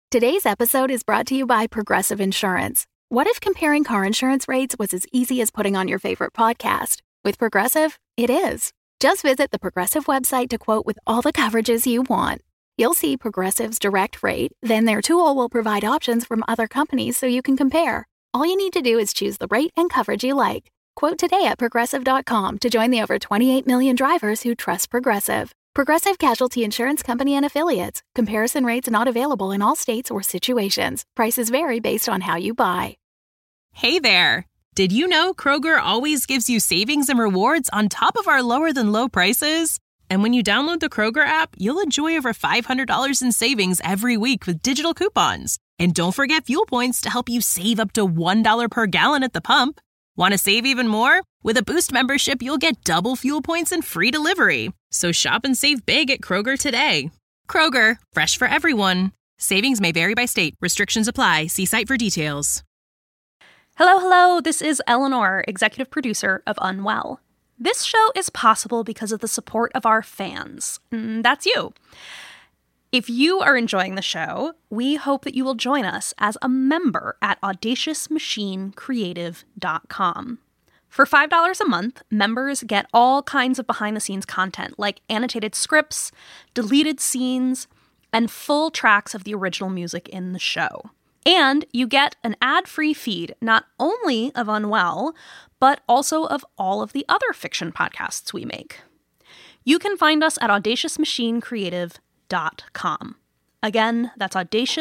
Today's episode is brought to you by Progressive Insurance. What if comparing car insurance rates was as easy as putting on your favorite podcast? With Progressive, it is. Just visit the Progressive website to quote with all the coverages you want. You'll see Progressive's direct rate, then their tool will provide options from other companies so you can compare. All you need to do is choose the rate and coverage you like. Quote today at Progressive.com to join the over 28 million drivers who trust Progressive. Progressive Casualty Insurance Company and Affiliates. Comparison rates not available in all states or situations. Prices vary based on how you buy. Hey there! Did you know Kroger always gives you savings and rewards on top of our lower-than-low prices? And when you download the Kroger app, you'll enjoy over $500 in savings every week with digital coupons. And don't forget fuel points to help you save up to $1 per gallon at the pump. Want to save even more? With a Boost membership, you'll get double fuel points and free delivery. So shop and save big at Kroger today. Kroger, fresh for everyone. Savings may vary by state. Restrictions apply. See site for details. Hello. This is Eleanor, executive producer of Unwell. This show is possible because of the support of our fans. That's you. If you are enjoying the show, we hope that you will join us as a member at audaciousmachinecreative.com. For $5 a month, members get all kinds of behind-the-scenes content like annotated scripts, deleted scenes, and full tracks of the original music in the show. And you get an ad-free feed not only of Unwell, but also of all of the other fiction podcasts we make. You can find us at audaciousmachinecreative.com. Again, that's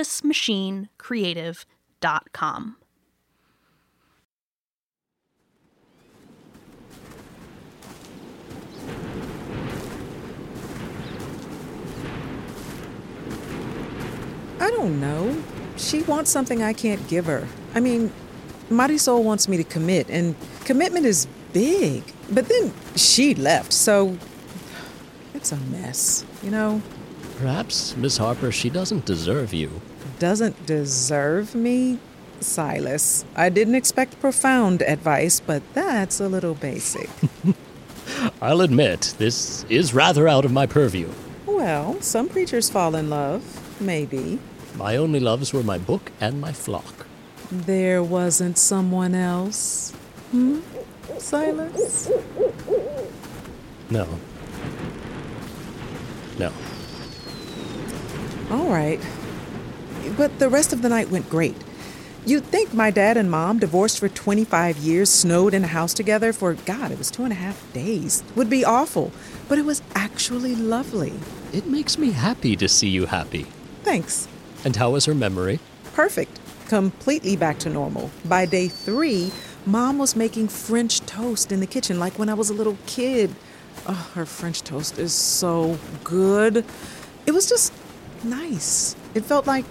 audaciousmachinecreative.com. I don't know. She wants something I can't give her. I mean, Marisol wants me to commit, and commitment is big. But then she left, so it's a mess, you know? Perhaps, Miss Harper, she doesn't deserve you. Doesn't deserve me? Silas, I didn't expect profound advice, but that's a little basic. I'll admit, this is rather out of my purview. Well, some preachers fall in love, maybe. My only loves were my book and my flock. There wasn't someone else? Silas? No. All right. But the rest of the night went great. You'd think my dad and mom, divorced for 25 years, snowed in a house together for, God, it was 2.5 days, would be awful. But it was actually lovely. It makes me happy to see you happy. Thanks. And how is her memory? Perfect. Completely back to normal. By day 3, Mom was making French toast in the kitchen like when I was a little kid. Oh, her French toast is so good. It was just nice. It felt like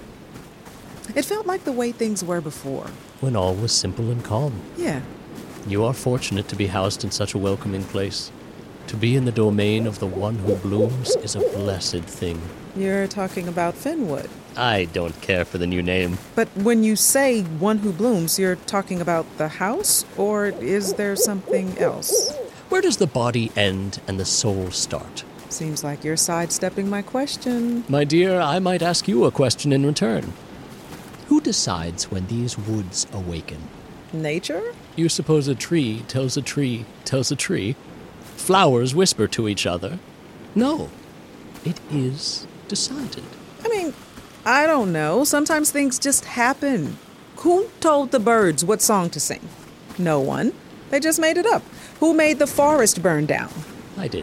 the way things were before. When all was simple and calm. Yeah. You are fortunate to be housed in such a welcoming place. To be in the domain of the one who blooms is a blessed thing. You're talking about Fenwood. I don't care for the new name. But when you say one who blooms, you're talking about the house? Or is there something else? Where does the body end and the soul start? Seems like you're sidestepping my question. My dear, I might ask you a question in return. Who decides when these woods awaken? Nature? You suppose a tree tells a tree tells a tree? Flowers whisper to each other? No, it is decided. I mean, I don't know. Sometimes things just happen. Who told the birds what song to sing? No one. They just made it up. Who made the forest burn down? I did.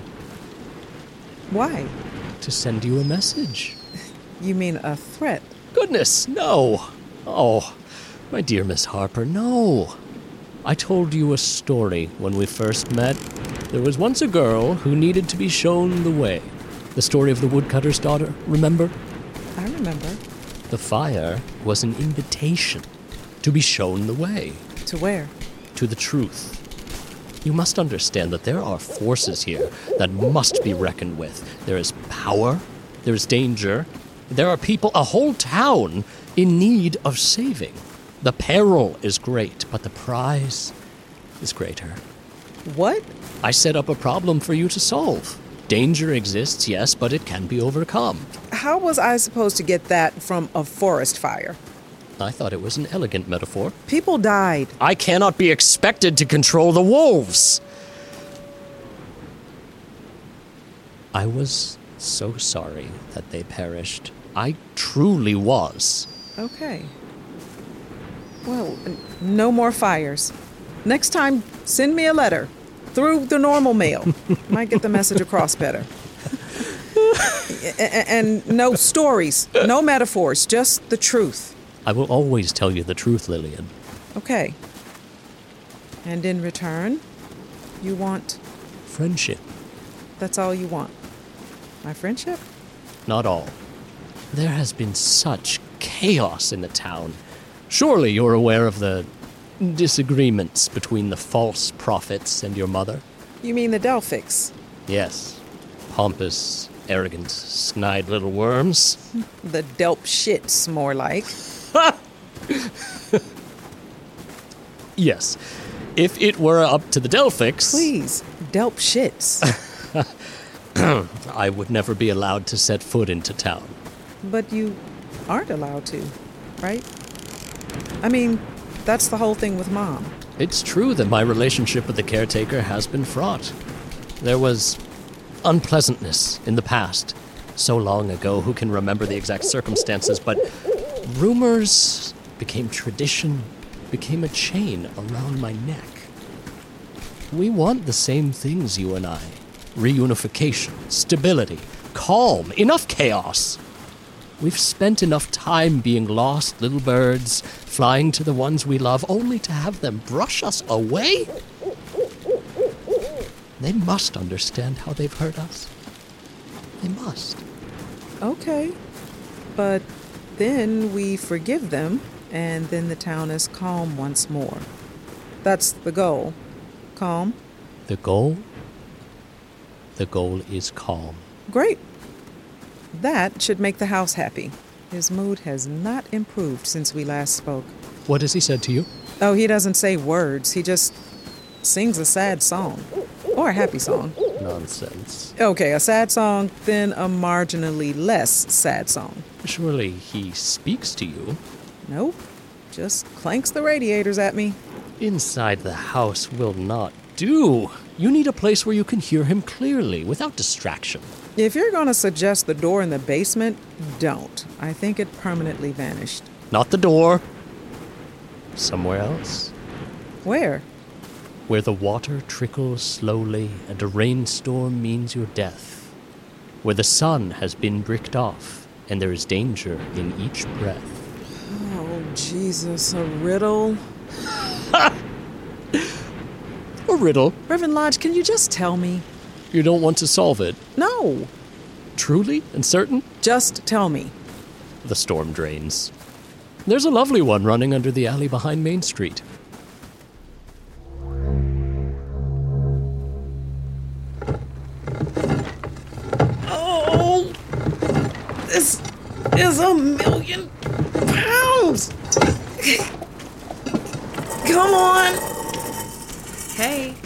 Why? To send you a message. You mean a threat? Goodness, no. Oh, my dear Miss Harper, no. I told you a story when we first met. There was once a girl who needed to be shown the way. The story of the woodcutter's daughter, remember? I remember. The fire was an invitation to be shown the way. To where? To the truth. You must understand that there are forces here that must be reckoned with. There is power, there is danger, there are people, a whole town, in need of saving. The peril is great, but the prize is greater. What? I set up a problem for you to solve. Danger exists, yes, but it can be overcome. How was I supposed to get that from a forest fire? I thought it was an elegant metaphor. People died. I cannot be expected to control the wolves. I was so sorry that they perished. I truly was. Okay. Well, no more fires. Next time, send me a letter. Through the normal mail. Might get the message across better. And no stories, no metaphors, just the truth. I will always tell you the truth, Lillian. Okay. And in return, you want... Friendship. That's all you want? My friendship? Not all. There has been such chaos in the town. Surely you're aware of the disagreements between the false prophets and your mother? You mean the Delphics? Yes. Pompous, arrogant, snide little worms. The Delp shits, more like. Yes. If it were up to the Delphics... Please, Delp shits. I would never be allowed to set foot into town. But you aren't allowed to, right? I mean, that's the whole thing with Mom. It's true that my relationship with the caretaker has been fraught. There was unpleasantness in the past. So long ago, who can remember the exact circumstances, but rumors became tradition, became a chain around my neck. We want the same things, you and I. Reunification, stability, calm, enough chaos. We've spent enough time being lost little birds, flying to the ones we love, only to have them brush us away? They must understand how they've hurt us. They must. Okay. But then we forgive them, and then the town is calm once more. That's the goal. Calm. The goal? The goal is calm. Great. That should make the house happy. His mood has not improved since we last spoke. What has he said to you? Oh, he doesn't say words. He just sings a sad song. Or a happy song. Nonsense. Okay, a sad song, then a marginally less sad song. Surely he speaks to you. Nope. Just clanks the radiators at me. Inside the house will not do. You need a place where you can hear him clearly, without distraction. If you're going to suggest the door in the basement, don't. I think it permanently vanished. Not the door. Somewhere else. Where? Where the water trickles slowly and a rainstorm means your death. Where the sun has been bricked off and there is danger in each breath. Oh, Jesus, a riddle? A riddle. Reverend Lodge, can you just tell me? You don't want to solve it? No. Truly and certain? Just tell me. The storm drains. There's a lovely one running under the alley behind Main Street. Oh, this is £1,000,000. Come on. Hey.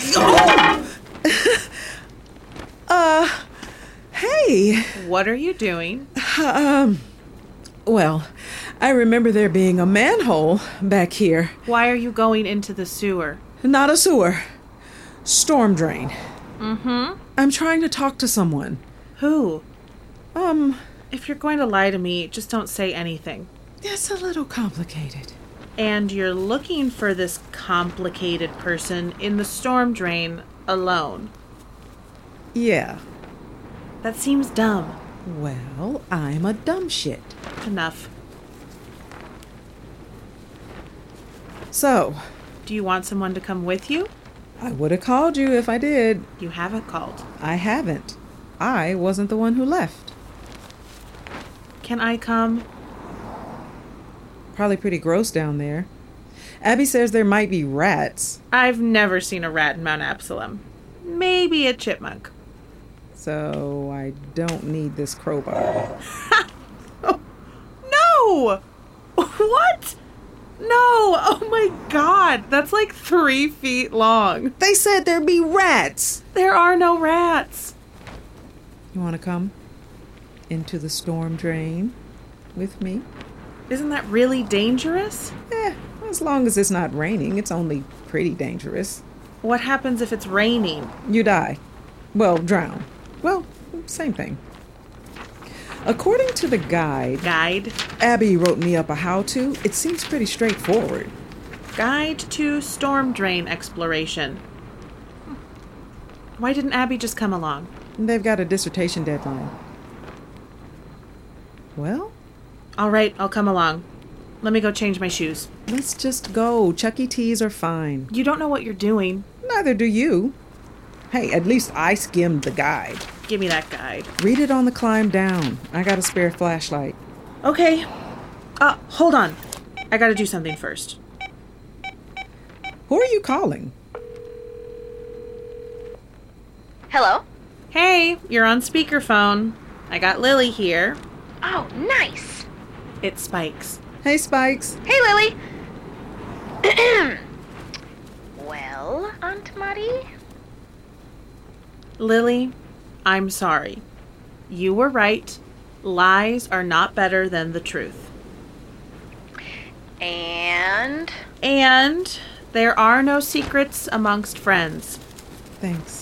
Oh. Hey. What are you doing? Well, I remember there being a manhole back here. Why are you going into the sewer? Not a sewer. Storm drain. Mm-hmm. I'm trying to talk to someone. Who? If you're going to lie to me, just don't say anything. It's a little complicated. And you're looking for this complicated person in the storm drain alone. Yeah. That seems dumb. Well, I'm a dumb shit. Enough. So, Do you want someone to come with you? I would have called you if I did. You haven't called. I haven't. I wasn't the one who left. Can I come? Probably pretty gross down there. Abby says there might be rats. I've never seen a rat in Mount Absalom. Maybe a chipmunk. So I don't need this crowbar. No! What? No! Oh my god! That's like 3 feet long. They said there'd be rats. There are no rats. You want to come into the storm drain with me? Isn't that really dangerous? As long as it's not raining, it's only pretty dangerous. What happens if it's raining? You die. Well, drown. Well, same thing. According to the guide, Abby wrote me up a how-to. It seems pretty straightforward. Guide to storm drain exploration. Why didn't Abby just come along? They've got a dissertation deadline. Well? All right, I'll come along. Let me go change my shoes. Let's just go. Chuck E. Cheese are fine. You don't know what you're doing. Neither do you. Hey, at least I skimmed the guide. Give me that guide. Read it on the climb down. I got a spare flashlight. Okay. Hold on. I gotta do something first. Who are you calling? Hello? Hey, you're on speakerphone. I got Lily here. Oh, nice. It's Spikes. Hey, Spikes. Hey, Lily. Well, Aunt Maddie? Lily, I'm sorry. You were right. Lies are not better than the truth. And there are no secrets amongst friends. Thanks.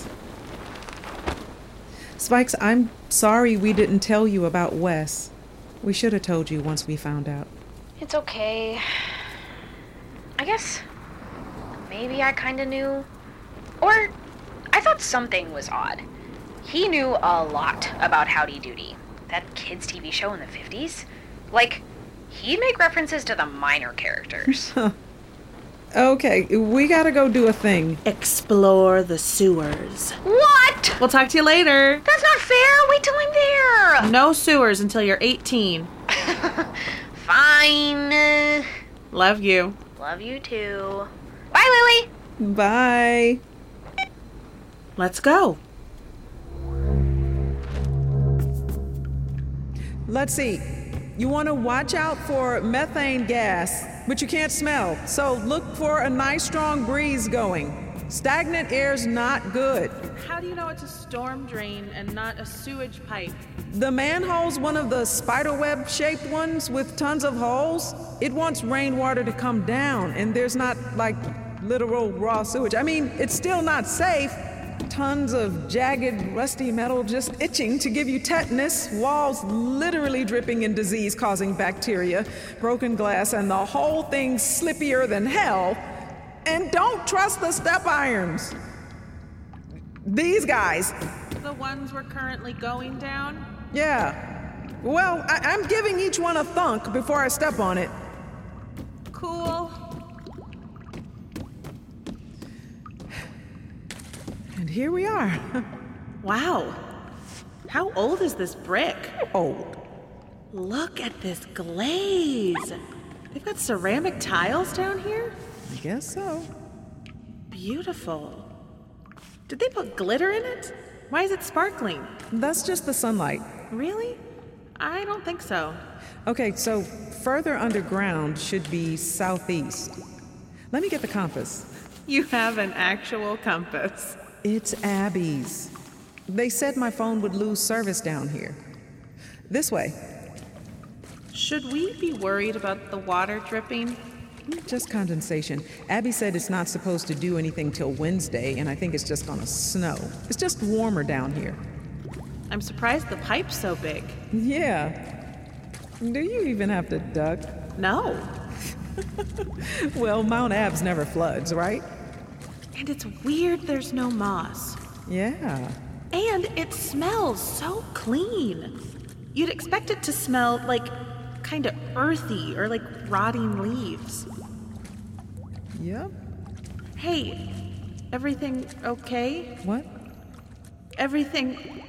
Spikes, I'm sorry we didn't tell you about Wes. We should have told you once we found out. It's okay. I guess maybe I kind of knew. Or I thought something was odd. He knew a lot about Howdy Doody, that kids' TV show in the 50s. Like, he'd make references to the minor characters. Okay, we gotta go do a thing. Explore the sewers. What? We'll talk to you later. That's not fair. Wait till I'm there. No sewers until you're 18. Fine. Love you. Love you too. Bye, Lily. Bye. Let's go. Let's see. You want to watch out for methane gas, but you can't smell. So look for a nice strong breeze going. Stagnant air's not good. How do you know it's a storm drain and not a sewage pipe? The manhole's one of the spiderweb shaped ones with tons of holes. It wants rainwater to come down, and there's not like literal raw sewage. I mean, it's still not safe. Tons of jagged, rusty metal just itching to give you tetanus, walls literally dripping in disease-causing bacteria, broken glass, and the whole thing's slippier than hell. And don't trust the step irons. These guys. The ones we're currently going down? Yeah. Well, I'm giving each one a thunk before I step on it. Cool. And here we are. Wow. How old is this brick? Old. Look at this glaze. They've got ceramic tiles down here? I guess so. Beautiful. Did they put glitter in it? Why is it sparkling? That's just the sunlight. Really? I don't think so. Okay, so further underground should be southeast. Let me get the compass. You have an actual compass. It's Abby's. They said my phone would lose service down here. This way. Should we be worried about the water dripping? Just condensation. Abby said it's not supposed to do anything till Wednesday, and I think it's just gonna snow. It's just warmer down here. I'm surprised the pipe's so big. Yeah. Do you even have to duck? No. Well, Mount Abs never floods, right? And it's weird there's no moss. Yeah. And it smells so clean. You'd expect it to smell like kind of earthy or like rotting leaves. Yep. Hey, everything okay? What? Everything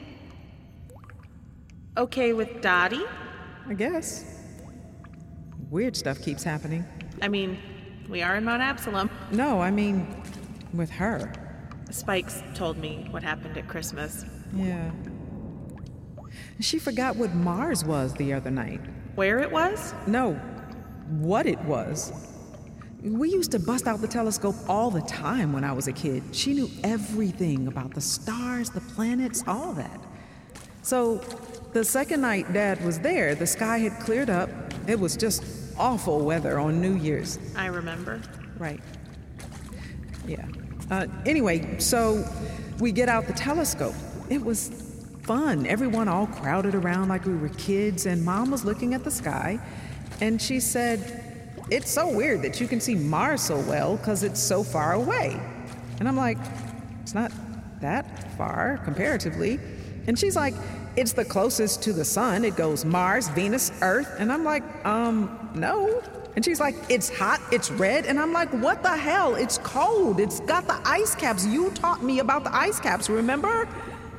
okay with Dottie? I guess. Weird stuff keeps happening. I mean, we are in Mount Absalom. No, I mean, with her. Spikes told me what happened at Christmas. Yeah. She forgot what Mars was the other night. Where it was? No, what it was. We used to bust out the telescope all the time when I was a kid. She knew everything about the stars, the planets, all that. So, the second night Dad was there, the sky had cleared up. It was just awful weather on New Year's. I remember. Right. Yeah. Anyway, so we get out the telescope. It was fun. Everyone all crowded around like we were kids, and Mom was looking at the sky, and she said, "It's so weird that you can see Mars so well because it's so far away." And I'm like, "It's not that far, comparatively." And she's like, "It's the closest to the sun. It goes Mars, Venus, Earth." And I'm like, no. And she's like, "It's hot, it's red." And I'm like, "What the hell? It's cold. It's got the ice caps. You taught me about the ice caps, remember?"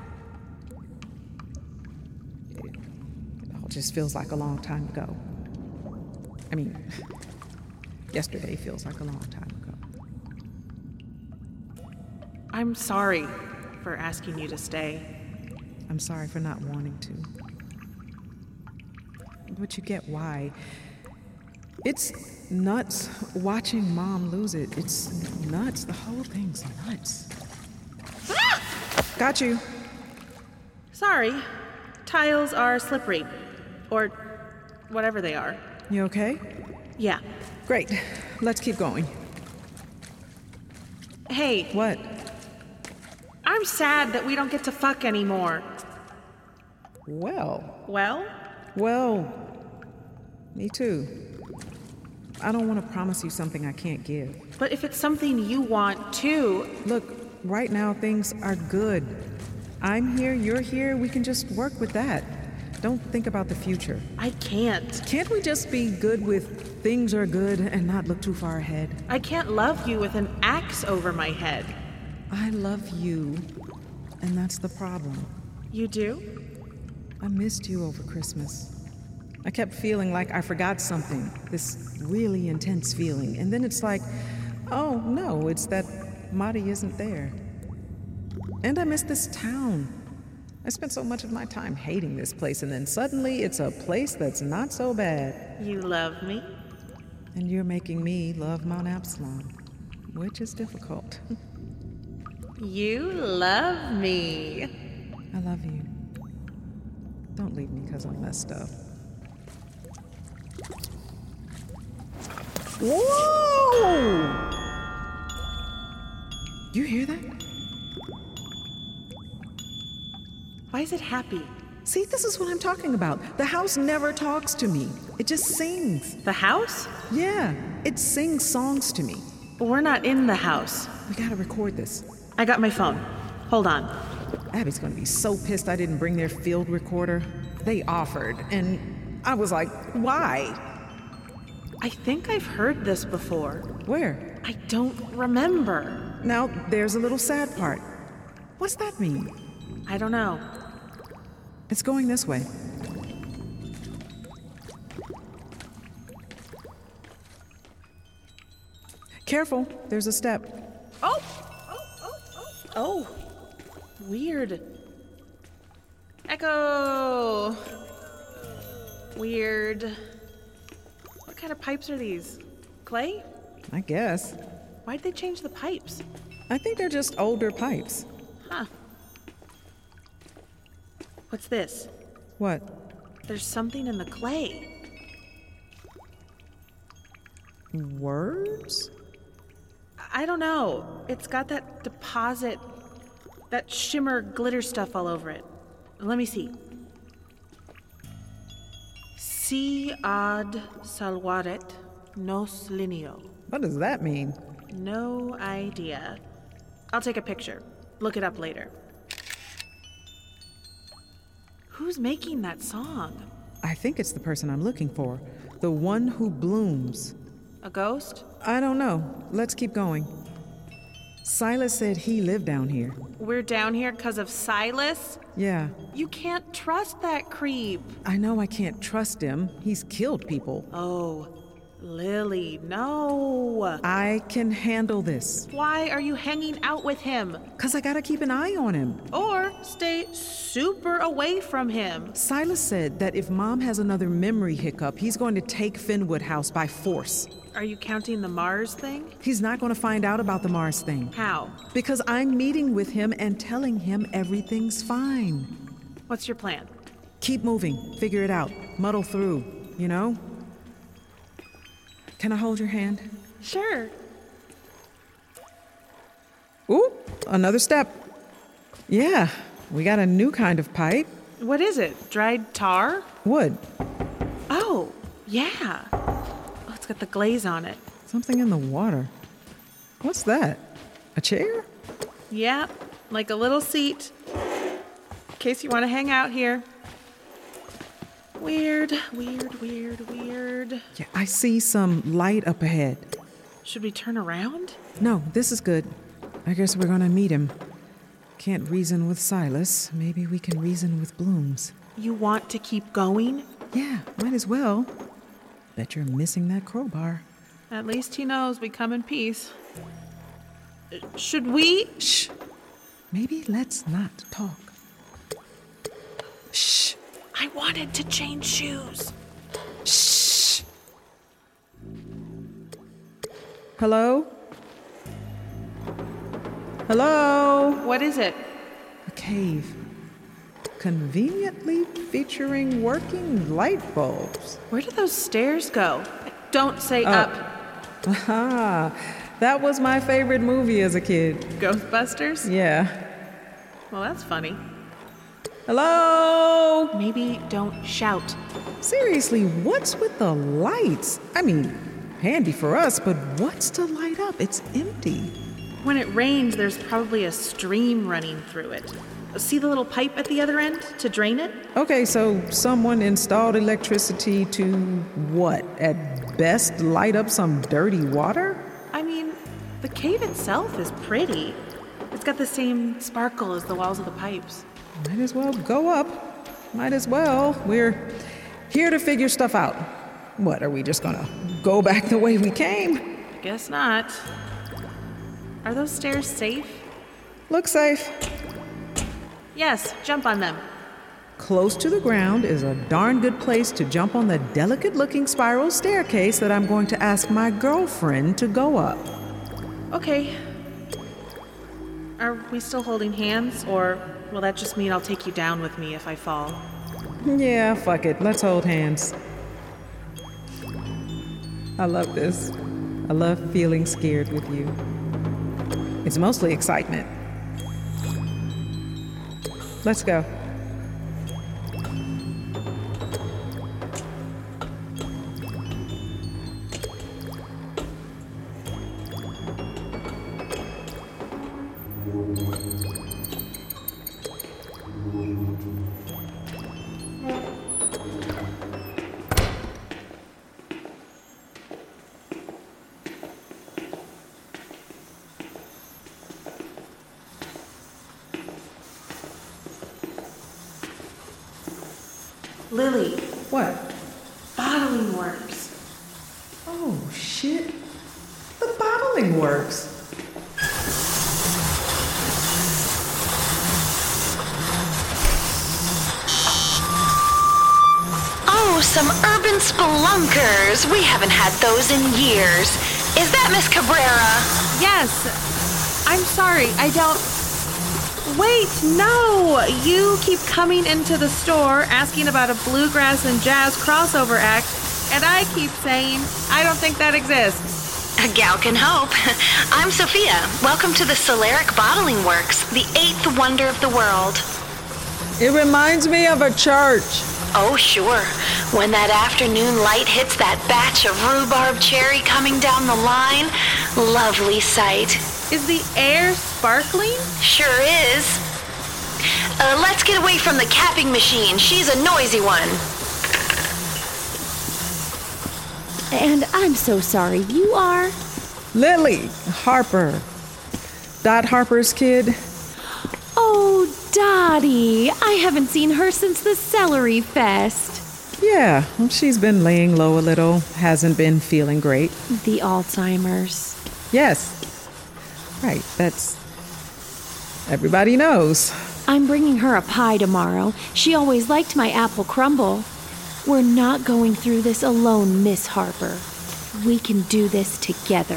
It all just feels like a long time ago. I mean, yesterday feels like a long time ago. I'm sorry for asking you to stay. I'm sorry for not wanting to. But you get why. It's nuts watching Mom lose it. It's nuts. The whole thing's nuts. Ah! Got you. Sorry. Tiles are slippery. Or whatever they are. You okay? Yeah. Great. Let's keep going. Hey, What? I'm sad that we don't get to fuck anymore. Well, Well, me too. I don't want to promise you something I can't give. but if it's something you want too, Look, right now things are good. I'm here, you're here, we can just work with that. Don't think about the future. I can't. Can't we just be good with things are good and not look too far ahead? I can't love you with an axe over my head. I love you, and that's the problem. You do? I missed you over Christmas. I kept feeling like I forgot something, this really intense feeling. And then it's like, oh no, it's that Marty isn't there. And I miss this town. I spent so much of my time hating this place, and then suddenly it's a place that's not so bad. You love me? And you're making me love Mount Absalom, which is difficult. You love me. I love you. Don't leave me because I'm messed up. Whoa! You hear that? Why is it happy? See, this is what I'm talking about. The house never talks to me. It just sings. The house? Yeah, it sings songs to me. We're not in the house. We gotta record this. I got my phone. Hold on. Abby's gonna be so pissed I didn't bring their field recorder. They offered, and I was like, why? I think I've heard this before. Where? I don't remember. Now, there's a little sad part. What's that mean? I don't know. It's going this way. Careful, there's a step. Oh, weird. Echo. Weird. What kind of pipes are these? Clay? I guess. Why'd they change the pipes? I think they're just older pipes. Huh. What's this? What? There's something in the clay. Words? I don't know. It's got that deposit, that shimmer glitter stuff all over it. Let me see. Si ad salvaret nos lineo. What does that mean? No idea. I'll take a picture. Look it up later. Who's making that song? I think it's the person I'm looking for. The one who blooms. A ghost? I don't know. Let's keep going. Silas said he lived down here. We're down here because of Silas? Yeah, You can't trust that creep. I know I can't trust him. He's killed people. Oh, Lily, no. I can handle this. Why are you hanging out with him? 'Cause I gotta keep an eye on him. Or stay super away from him. Silas said that if Mom has another memory hiccup, he's going to take Finwood House by force. Are you counting the Mars thing? He's not going to find out about the Mars thing. How? Because I'm meeting with him and telling him everything's fine. What's your plan? Keep moving. Figure it out. Muddle through, you know? Can I hold your hand? Sure. Ooh, another step. Yeah, we got a new kind of pipe. What is it? Dried tar? Wood. Oh, yeah. Oh, it's got the glaze on it. Something in the water. What's that? A chair? Yeah, like a little seat. In case you want to hang out here. Weird. Yeah, I see some light up ahead. Should we turn around? No, this is good. I guess we're gonna meet him. Can't reason with Silas. Maybe we can reason with Blooms. You want to keep going? Yeah, might as well. Bet you're missing that crowbar. At least he knows we come in peace. Should we? Shh. Maybe let's not talk. Shh. I wanted to change shoes. Shh. Hello? Hello? What is it? A cave. Conveniently featuring working light bulbs. Where do those stairs go? Don't say up. Aha. That was my favorite movie as a kid. Ghostbusters? Yeah. Well, that's funny. Hello? Maybe don't shout. Seriously, what's with the lights? I mean, handy for us, but what's to light up? It's empty. When it rains, there's probably a stream running through it. See the little pipe at the other end to drain it? Okay, so someone installed electricity to what? At best, light up some dirty water? I mean, the cave itself is pretty. It's got the same sparkle as the walls of the pipes. Might as well go up. Might as well. We're here to figure stuff out. What, are we just gonna go back the way we came? Guess not. Are those stairs safe? Looks safe. Yes, jump on them. Close to the ground is a darn good place to jump on the delicate-looking spiral staircase that I'm going to ask my girlfriend to go up. Okay. Are we still holding hands, or will that just mean I'll take you down with me if I fall? Yeah, fuck it. Let's hold hands. I love this. I love feeling scared with you. It's mostly excitement. Let's go. Lily, What? bottling works. Oh, shit. The bottling works. Oh, some urban spelunkers. We haven't had those in years. Is that Miss Cabrera? Yes. I'm sorry, I don't... Wait, no! You keep coming into the store asking about a bluegrass and jazz crossover act, and I keep saying, I don't think that exists. A gal can hope. I'm Sophia. Welcome to the Solaric Bottling Works, the 8th wonder of the world. It reminds me of a church. Oh, sure. When that afternoon light hits that batch of rhubarb cherry coming down the line, lovely sight. Is the air sparkling? Sure is. Let's get away from the capping machine. She's a noisy one. And I'm so sorry, you are? Lily Harper. Dot Harper's kid. Oh, Dottie. I haven't seen her since the Celery Fest. Yeah, she's been laying low a little. Hasn't been feeling great. The Alzheimer's. Yes. Right, that's... Everybody knows. I'm bringing her a pie tomorrow. She always liked my apple crumble. We're not going through this alone, Miss Harper. We can do this together.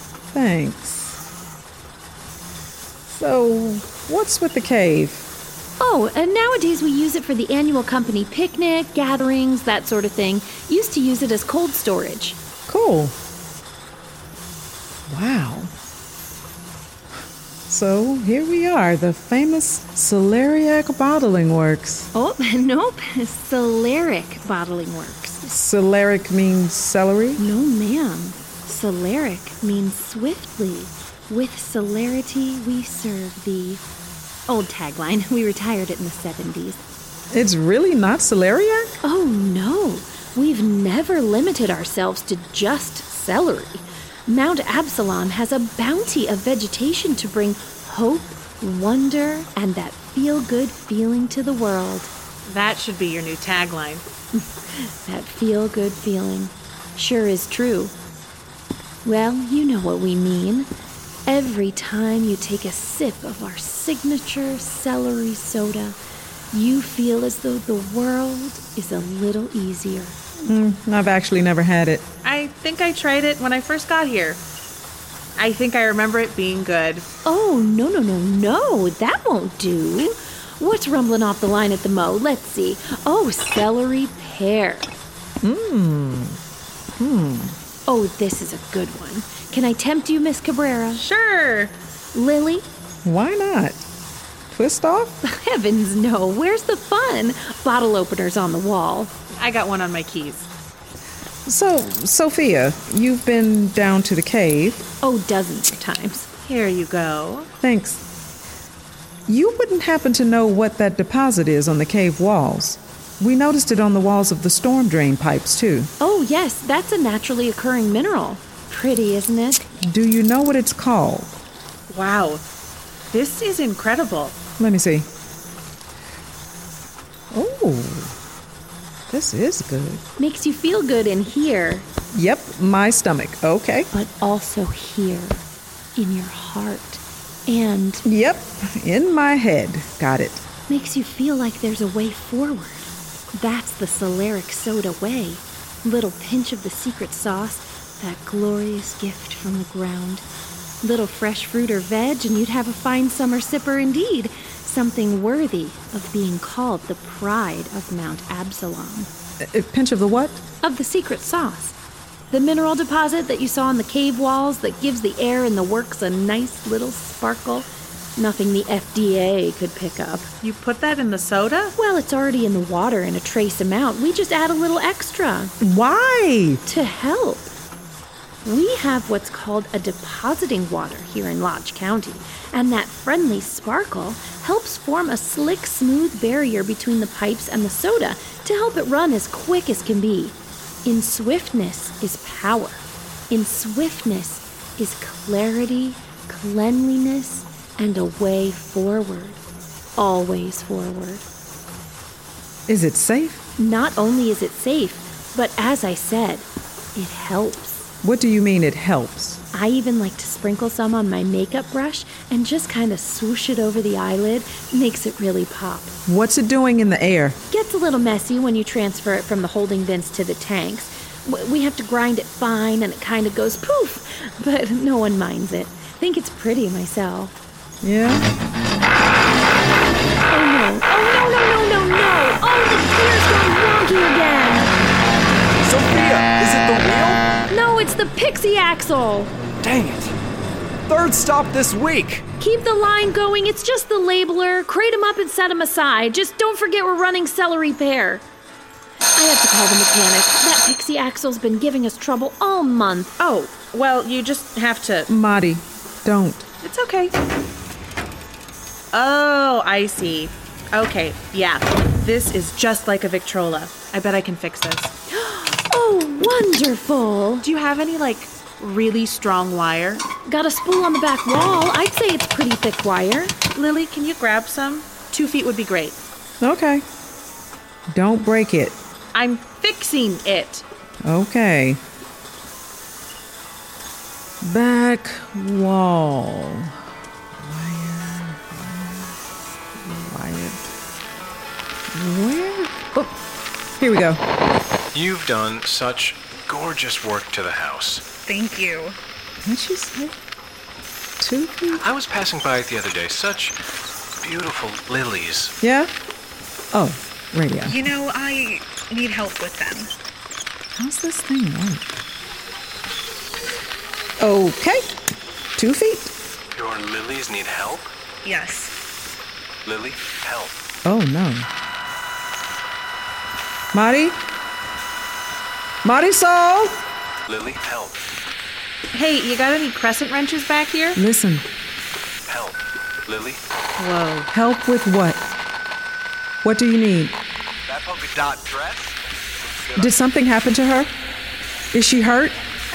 Thanks. So, what's with the cave? Oh, and nowadays we use it for the annual company picnic, gatherings, that sort of thing. Used to use it as cold storage. Cool. Wow. So here we are, the famous Celeriac Bottling Works. Oh, nope. Celeric Bottling Works. Celeric means celery? No, ma'am. Celeric means swiftly. With celerity we serve thee. Old tagline. We retired it in the 70s. It's really not celeriac? Oh, no. We've never limited ourselves to just celery. Mount Absalom has a bounty of vegetation to bring hope, wonder, and that feel-good feeling to the world. That should be your new tagline. That feel-good feeling sure is true. Well, you know what we mean. Every time you take a sip of our signature celery soda, you feel as though the world is a little easier. I've actually never had it. I think I tried it when I first got here. I think I remember it being good. Oh, no. That won't do. What's rumbling off the line at the Mo? Let's see. Oh, celery pear. Oh, this is a good one. Can I tempt you, Miss Cabrera? Sure. Lily? Why not? Twist off? Heavens no. Where's the fun? Bottle openers on the wall. I got one on my keys. So, Sophia, you've been down to the cave. Oh, dozens of times. Here you go. Thanks. You wouldn't happen to know what that deposit is on the cave walls. We noticed it on the walls of the storm drain pipes, too. Oh, yes, that's a naturally occurring mineral. Pretty, isn't it? Do you know what it's called? Wow. This is incredible. Let me see. Oh, this is good. Makes you feel good in here. Yep, my stomach. Okay. But also here, in your heart. And Yep, in my head. Got it. makes you feel like there's a way forward. That's the Celeric soda way. Little pinch of the secret sauce, that glorious gift from the ground. Little fresh fruit or veg, and you'd have a fine summer sipper indeed. Something worthy of being called the pride of Mount Absalom. A pinch of the what? Of the secret sauce. The mineral deposit that you saw on the cave walls that gives the air in the works a nice little sparkle. Nothing the FDA could pick up. You put that in the soda? Well, it's already in the water in a trace amount. We just add a little extra. Why? To help. We have what's called a depositing water here in Lodge County, and that friendly sparkle helps form a slick, smooth barrier between the pipes and the soda to help it run as quick as can be. In swiftness is power. In swiftness is clarity, cleanliness, and a way forward. Always forward. Is it safe? Not only is it safe, but as I said, it helps. What do you mean it helps? I even like to sprinkle some on my makeup brush and just kind of swoosh it over the eyelid. Makes it really pop. What's it doing in the air? Gets a little messy when you transfer it from the holding bins to the tanks. We have to grind it fine and it kind of goes poof, but no one minds it. Think it's pretty myself. Yeah? Oh no. Oh, the gear's gone wonky again. Sophia, is it the wheel? No, it's the pixie axle. Dang it. Third stop this week. Keep the line going. It's just the labeler. Crate him up and set him aside. Just don't forget we're running celery pear. I have to call the mechanic. That pixie axle's been giving us trouble all month. Oh, well, you just have to... Marty, don't. It's okay. Oh, I see. Okay, yeah. This is just like a Victrola. I bet I can fix this. Oh, wonderful. Do you have any, really strong wire? Got a spool on the back wall. I'd say it's pretty thick wire. Lily, can you grab some? 2 feet would be great. Okay. Don't break it. I'm fixing it. Okay. Back wall. Wire. Where? Oh, here we go. You've done such gorgeous work to the house. Thank you. What'd she say? 2 feet? I was passing by it the other day. Such beautiful lilies. Yeah? Oh, radio. You know, I need help with them. How's this thing work? Okay. 2 feet. Your lilies need help? Yes. Lily, help. Oh, no. Marty? Marisol? Lily, help. Hey, you got any crescent wrenches back here? Listen. Help. Lily. Whoa. Help with what? What do you need? That polka dot dress? Did something happen to her? Is she hurt?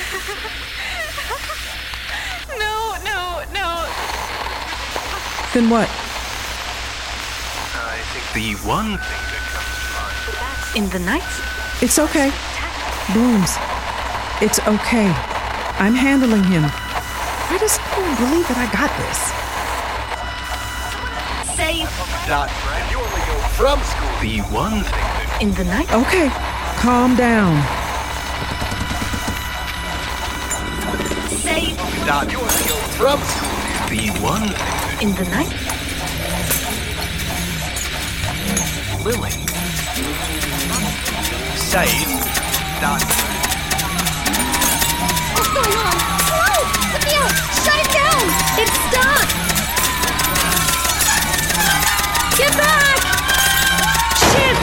No. Then what? I think the one thing that comes to mind. In the night? It's okay. Brooms. It's okay. I'm handling him. I just don't believe that I got this. Say Dot dress. You only go from school. The one thing that... in the night? Okay, calm down. Say Dot. You only go from school. The one thing that... in the night? Lily. Save. Dot. What's going on? Whoa! Sophia! Shut it down! It's stuck! Get back! Shit!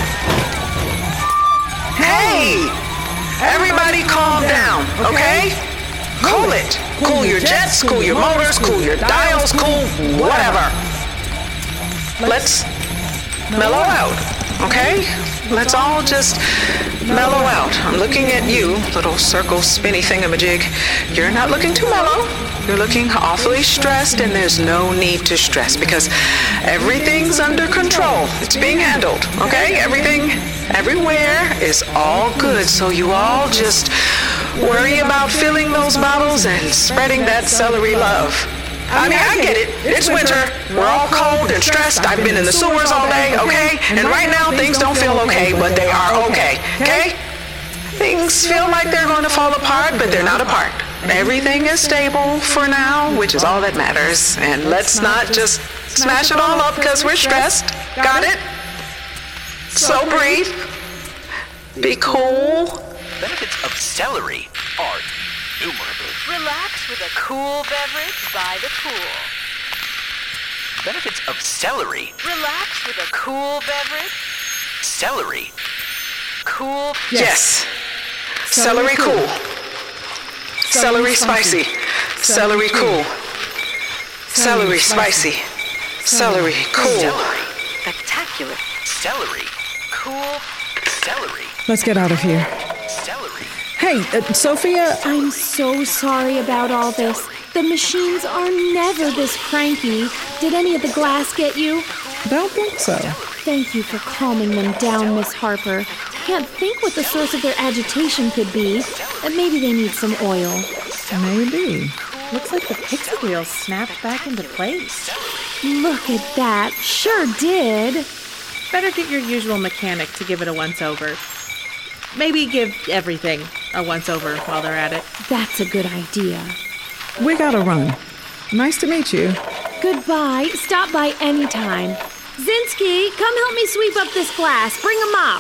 Hey! Everybody calm down, okay? Cool it. Cool your jets, cool your motors, cool your dials, cool whatever. Let's mellow out, okay? Let's all just mellow out. I'm looking at you, little circle spinny thingamajig. You're not looking too mellow. You're looking awfully stressed, and there's no need to stress because everything's under control. It's being handled, okay? Everything, everywhere is all good. So you all just worry about filling those bottles and spreading that celery love. I mean, I get it. It's winter. We're all cold and stressed. I've been in the sewers all day, okay? And right now, things don't feel okay, but they are okay, okay? Things feel like they're going to fall apart, but they're not apart. Everything is stable for now, which is all that matters. And let's not just smash it all up because we're stressed. Got it? So breathe. Be cool. Benefits of celery are innumerable. Relax with a cool beverage by the pool. Benefits of celery. Relax with a cool beverage. Celery. Cool. Yes. Celery cool. Celery spicy. Celery cool. Celery spicy. Celery cool. Celery. Spectacular. Celery. Cool. Celery. Let's get out of here. Celery. Hey, Sophia, I'm so sorry about all this. The machines are never this cranky. Did any of the glass get you? don't think so. Thank you for calming them down, Miss Harper. Can't think what the source of their agitation could be. Maybe they need some oil. Maybe. Looks like the pixie wheel snapped back into place. Look at that. Sure did. Better get your usual mechanic to give it a once-over. Maybe give everything a once-over while they're at it. That's a good idea. We gotta run. Nice to meet you. Goodbye. Stop by anytime. Zinsky, come help me sweep up this glass. Bring a mop.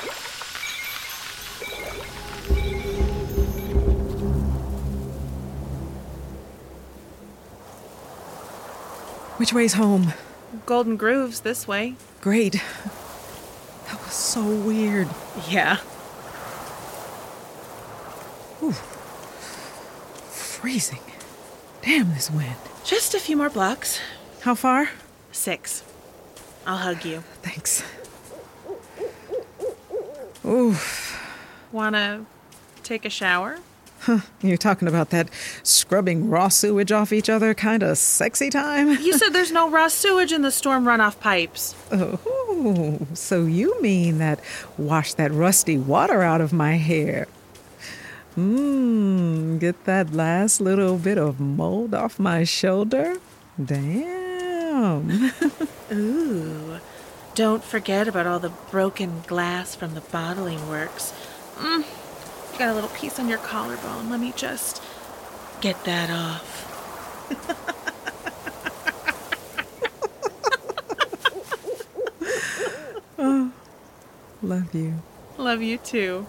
Which way's home? Golden Groove's this way. Great. That was so weird. Yeah. Ooh. Freezing. Damn this wind. Just a few more blocks. How far? 6. I'll hug you. Thanks. Oof. Wanna take a shower? You're talking about that scrubbing raw sewage off each other kind of sexy time? You said there's no raw sewage in the storm runoff pipes. Oh, so you mean that wash that rusty water out of my hair. Get that last little bit of mold off my shoulder? Damn. Ooh. Don't forget about all the broken glass from the bottling works. You got a little piece on your collarbone. Let me just get that off. Love you. Love you too.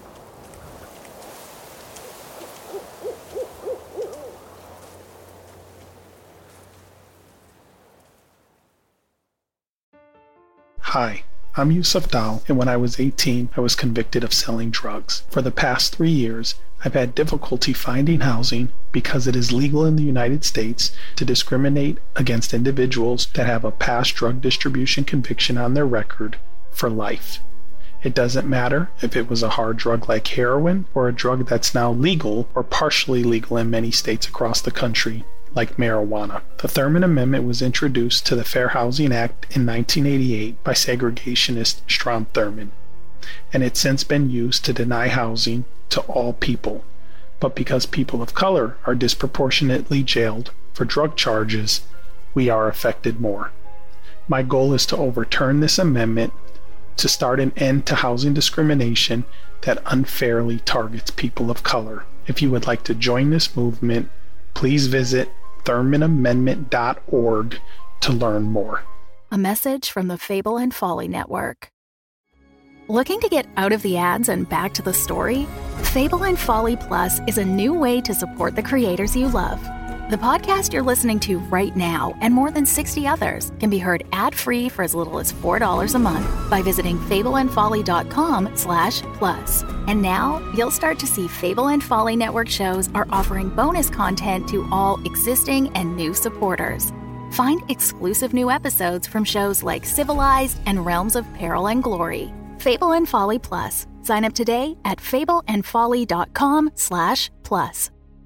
Hi, I'm Yusuf Dal, and when I was 18, I was convicted of selling drugs. For the past 3 years, I've had difficulty finding housing because it is legal in the United States to discriminate against individuals that have a past drug distribution conviction on their record for life. It doesn't matter if it was a hard drug like heroin or a drug that's now legal or partially legal in many states across the country, like marijuana. The Thurman Amendment was introduced to the Fair Housing Act in 1988 by segregationist Strom Thurmond, and it's since been used to deny housing to all people. But because people of color are disproportionately jailed for drug charges, we are affected more. My goal is to overturn this amendment to start an end to housing discrimination that unfairly targets people of color. If you would like to join this movement, please visit ThurmanAmendment.org to learn more. A message from the Fable and Folly Network. Looking to get out of the ads and back to the story? Fable and Folly Plus is a new way to support the creators you love. The podcast you're listening to right now and more than 60 others can be heard ad-free for as little as $4 a month by visiting fableandfolly.com/plus. And now you'll start to see Fable and Folly Network shows are offering bonus content to all existing and new supporters. Find exclusive new episodes from shows like Civilized and Realms of Peril and Glory. Fable and Folly Plus. Sign up today at fableandfolly.com/plus.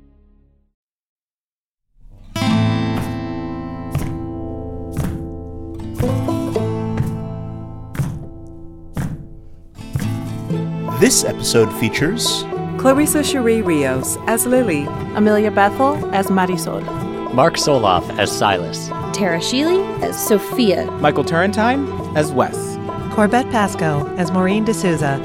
This episode features Clarissa Cherie Rios as Lily, Amelia Bethel as Marisol, Mark Soloff as Silas, Tara Sheely as Sophia, Michael Turrentine as Wes, Corbett Pasco as Maureen D'Souza.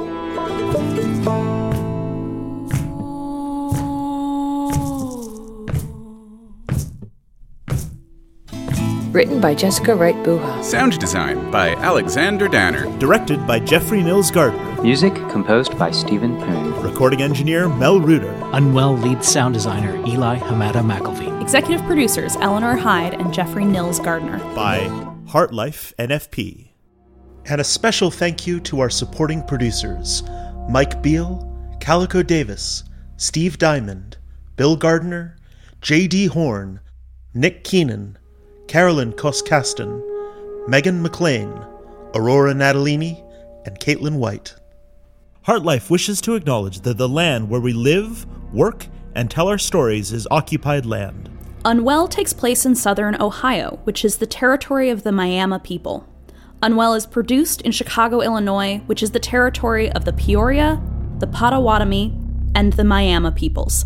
Written by Jessica Wright Buha. Sound design by Alexander Danner. Directed by Jeffrey Mills Gardner. Music composed by Stephen Poon. Recording engineer Mel Reuter. Unwell lead sound designer Eli Hamada McElveen. Executive producers Eleanor Hyde and Jeffrey Nils Gardner. By HeartLife NFP. And a special thank you to our supporting producers, Mike Beal, Calico Davis, Steve Diamond, Bill Gardner, J.D. Horn, Nick Keenan, Carolyn Koskaston, Megan McLean, Aurora Natalini, and Caitlin White. HeartLife wishes to acknowledge that the land where we live, work, and tell our stories is occupied land. Unwell takes place in southern Ohio, which is the territory of the Miami people. Unwell is produced in Chicago, Illinois, which is the territory of the Peoria, the Potawatomi, and the Miami peoples.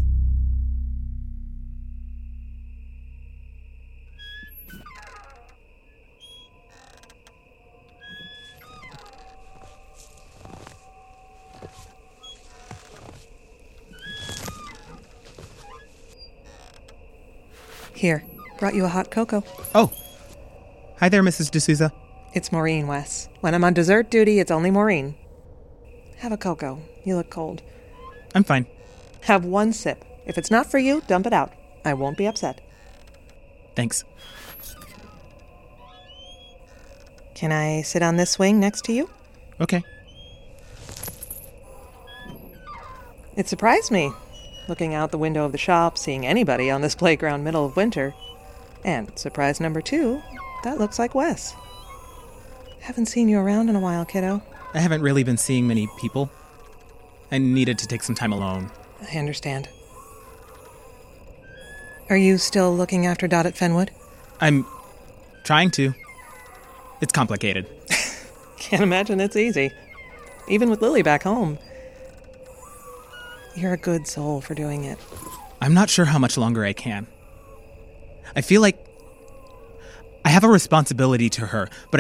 Here, brought you a hot cocoa. Oh. Hi there, Mrs. D'Souza. It's Maureen, Wes. When I'm on dessert duty, it's only Maureen. Have a cocoa. You look cold. I'm fine. Have one sip. If it's not for you, dump it out. I won't be upset. Thanks. Can I sit on this swing next to you? Okay. It surprised me, looking out the window of the shop, seeing anybody on this playground middle of winter. And surprise number 2, that looks like Wes. Haven't seen you around in a while, kiddo. I haven't really been seeing many people. I needed to take some time alone. I understand. Are you still looking after Dot at Fenwood? I'm trying to. It's complicated. Can't imagine it's easy. Even with Lily back home. You're a good soul for doing it. I'm not sure how much longer I can. I feel like I have a responsibility to her, but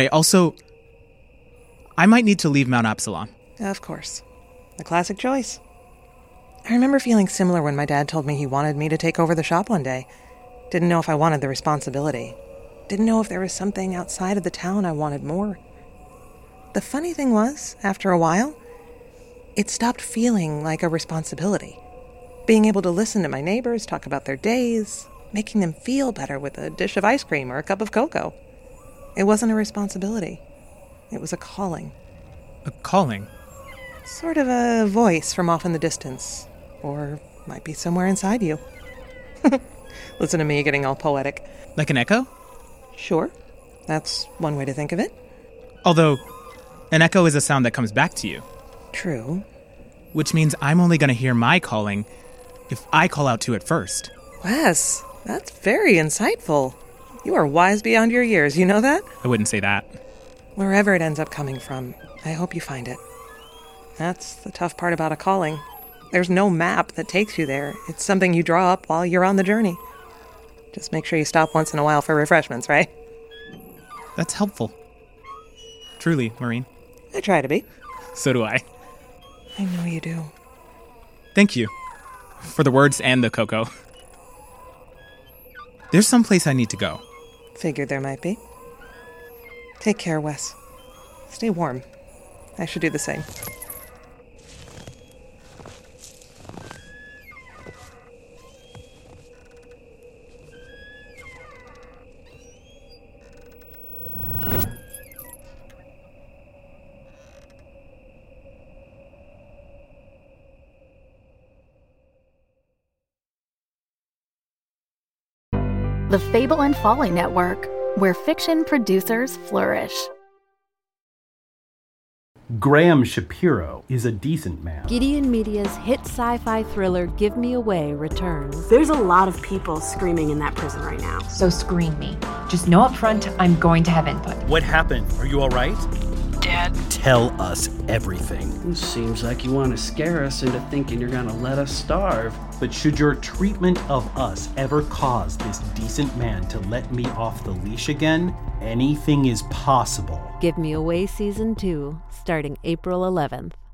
I might need to leave Mount Absalom. Of course. The classic choice. I remember feeling similar when my dad told me he wanted me to take over the shop one day. Didn't know if I wanted the responsibility. Didn't know if there was something outside of the town I wanted more. The funny thing was, after a while, it stopped feeling like a responsibility. Being able to listen to my neighbors talk about their days, making them feel better with a dish of ice cream or a cup of cocoa. It wasn't a responsibility. It was a calling. A calling? Sort of a voice from off in the distance. Or might be somewhere inside you. Listen to me getting all poetic. Like an echo? Sure. That's one way to think of it. Although, an echo is a sound that comes back to you. True. Which means I'm only going to hear my calling if I call out to it first. Wes, that's very insightful. You are wise beyond your years, you know that? I wouldn't say that. Wherever it ends up coming from, I hope you find it. That's the tough part about a calling. There's no map that takes you there. It's something you draw up while you're on the journey. Just make sure you stop once in a while for refreshments, right? That's helpful. Truly, Maureen. I try to be. So do I. I know you do. Thank you. For the words and the cocoa. There's someplace I need to go. Figured there might be. Take care, Wes. Stay warm. I should do the same. The Fable and Folly Network, where fiction producers flourish. Graham Shapiro is a decent man. Gideon Media's hit sci-fi thriller Give Me Away returns. There's a lot of people screaming in that prison right now. So screen me. Just know up front I'm going to have input. What happened? Are you all right? Dad. Tell us everything. It seems like you want to scare us into thinking you're going to let us starve. But should your treatment of us ever cause this decent man to let me off the leash again, anything is possible. Give Me Away Season 2, starting April 11th.